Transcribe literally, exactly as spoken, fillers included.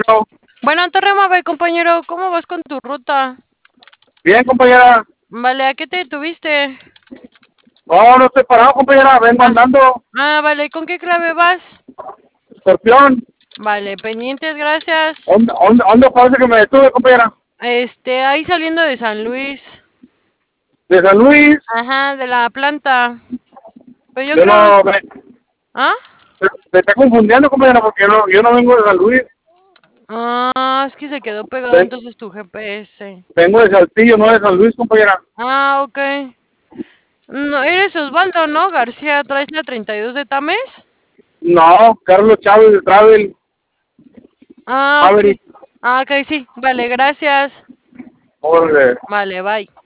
Bueno, Bueno, Torreón, compañero, ¿cómo vas con tu ruta? bien, compañera. Vale, ¿a qué te detuviste? No, no estoy parado, compañera. Vengo Ah, andando. ah, vale, ¿con qué clave vas? Escorpión. Vale, pendientes, gracias. ¿Dónde, dónde, dónde parece que me detuve, compañera? Este, ahí saliendo de San Luis. De San Luis. Ajá, de la planta. Pero yo Yo creo... no, me, ¿Ah? me está confundiendo, compañera, porque yo no, yo no vengo de San Luis. Ah, es que se quedó pegado Ven- entonces tu G P S. vengo de Saltillo, no de San Luis, compañera. Ah, ok. No, eres Osvaldo, ¿no? García, ¿traes la treinta y dos de Tames? No, Carlos Chávez de Travel. Ah, ok. Maverick. Ah, ok, sí. Vale, gracias. Órale. Vale, bye.